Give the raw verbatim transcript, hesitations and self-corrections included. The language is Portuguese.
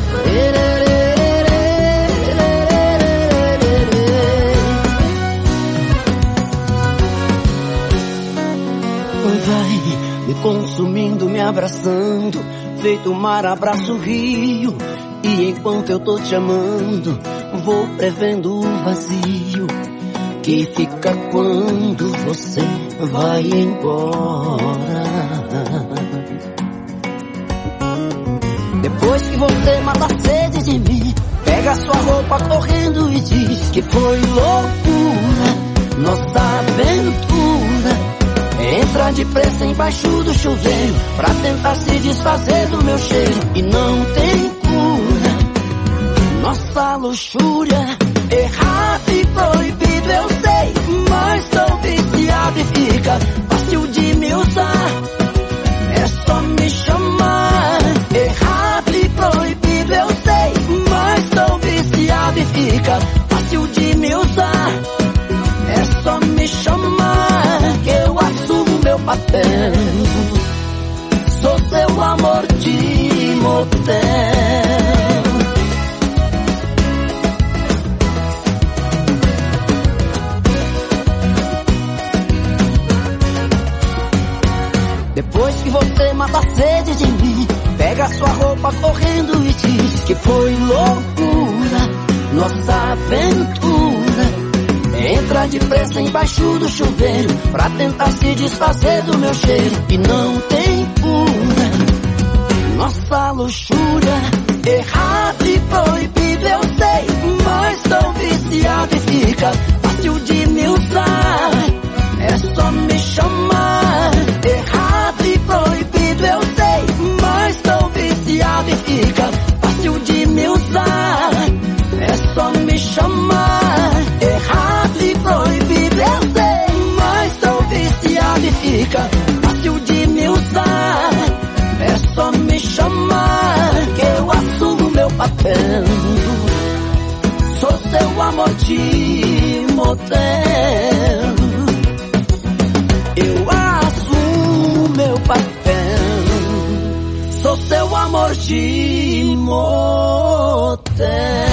Vai me consumindo, me abraçando, feito o mar abraça o rio. E enquanto eu tô te amando, vou prevendo o vazio que fica quando você vai embora. Depois que você mata a sede de mim, pega sua roupa correndo e diz que foi loucura, nossa aventura. Entra depressa embaixo do chuveiro pra tentar se desfazer do meu cheiro. E não tem cura, nossa luxúria. Errado e proibido eu sei, mas tô viciado e fica fácil de me usar. É só me chamar. Errado e proibido eu sei, mas tô viciado e fica fácil de me usar. É só me chamar que eu assumo meu papel. Sou seu amor de motel. Depois que você mata a sede de mim, pega sua roupa correndo e diz que foi loucura, nossa aventura. Entra depressa embaixo do chuveiro pra tentar se desfazer do meu cheiro. E não tem cura, nossa luxúria. Errado e proibido eu sei, mas tô viciado e fica fácil de me usar. É só me chamar. Errado e proibido eu sei, mas tô viciado e fica fácil de me usar. É só me chamar. Errado e proibido eu sei, mas tô viciado e fica fácil de me usar. É só me chamar que eu assumo meu papel. Sou seu amor de motel. Eu assumo meu papel. Sou seu amor de motel.